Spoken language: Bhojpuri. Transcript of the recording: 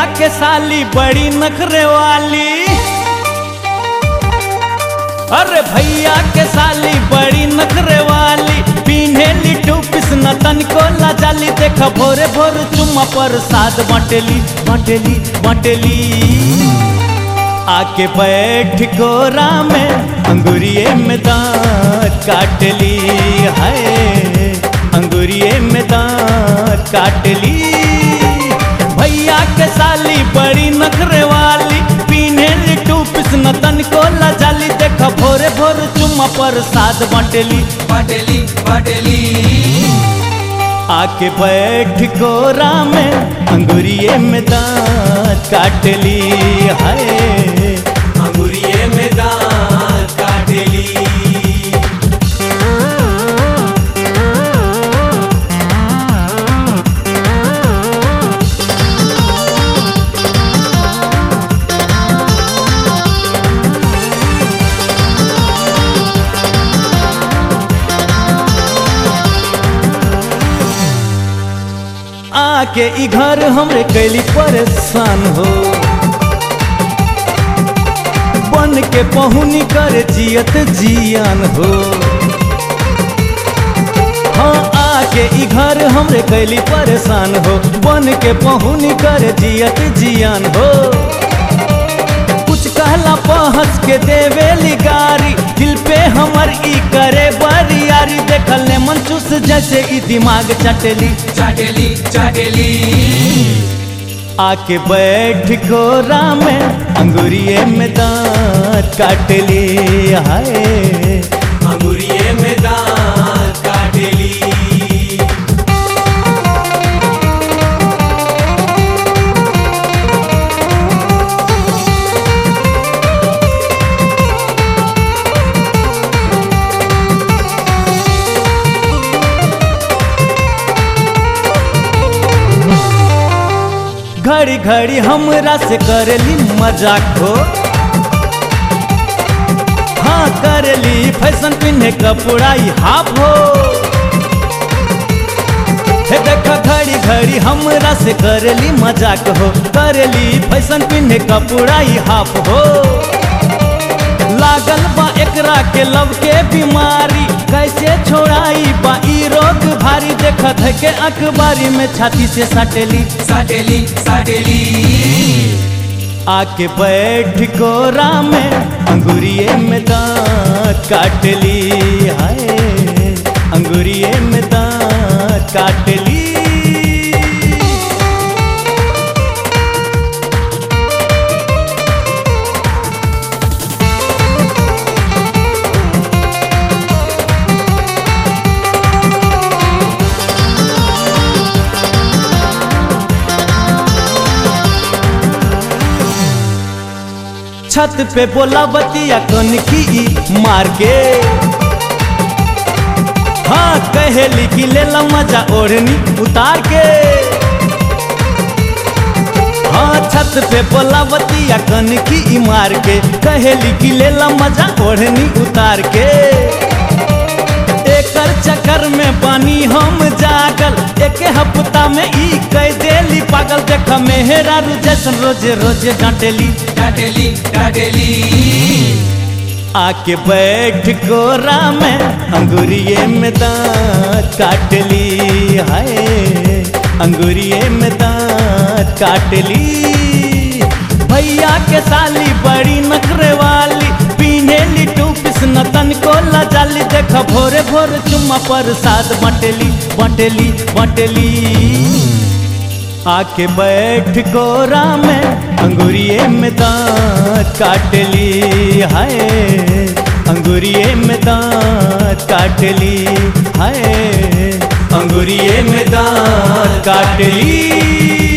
के साली बड़ी नखरे वाली, अरे भैया के साली बड़ी नखरे वाली, पीन्हेली टूपिस न तनको लाजाली, देखा भोरे भोर चुम्मा पर साद बाटेली बाटेली बाटेली। आके बैठ गोरा में अंगूरिये में दांत काटली, हाय अंगूरिये में दांत काटली। भैया के साली बड़ी नखरे वाली, पीन्हेली टूपिस न तनको लाजाली, देखा भोरे भोर चुम्मा पर साद बाटेली बाटेली बाटेली। आके बैठ गोरा में अंगूरिये में दांत काटली, हाय अंगूरिये में दांत काटली। आके ई घर हमरे कैली परेशान हो, बन के पहुनी कर जियत जियान हो। हाँ आके ई घर हमरे कैली परेशान हो, बन के पहुनी कर जियत जियान हो। कुछ कहला पहस के देवेली गारी, दिल पे हमर ई करे बरियारी, देखल ने मनचूस जैसे ई दिमाग चटेली चटेली चटेली। आके बैठ गोरा में अंगूरिये में दांत काटली, हाय अंगूरिये में दांत काटली। घड़ी घड़ी हमरा से करेली मजाक हो, हाँ करेली फैशन पिन्हे कपड़ाई हाफ हो। हे देखा घड़ी घड़ी हमरा से करेली मजाक हो, करेली फैशन पिन्हे कपड़ाई हाफ हो। लागल बा एकरा के लव के बीमारी, कैसे छोड़ाई बा ई रोग भारी, देखत है के अखबारी में छाती से साटेली साटेली साटेली। आके बैठ गोरा में अंगूरिये में दांत काटली, हाय अंगूरिये में दांत काटली। छत पे बोला बतिया कनकी मार के, हाँ कहेली कि ले ला मजा ओढ़नी उतार के। हाँ छत पे बोला बतिया कनकी मार के, कहेली कि ले ला मजा ओढ़नी उतार के। एकर चक्कर में बानी हम जागल, एक हफ्ता में ई कह देली पागल, देखा मेहरा जैसन रोजे रोजे डांटेली डांटेली डांटेली। आके बैठ गोरा में अंगूरिये में दांत काटली, हाय अंगूरिये में दांत काटली। भैया के साली बड़ी नखरे वाली, पीन्हेली टूपिस न तनको लाजाली, देखा भोरे भोर चुम्मा पर साद बाटेली बाटेली बाटेली। आके बैठ गोरा में अंगूरिये में दांत काटली, हाय अंगूरिये में दांत काटली, हाय अंगूरिये में दांत काटली।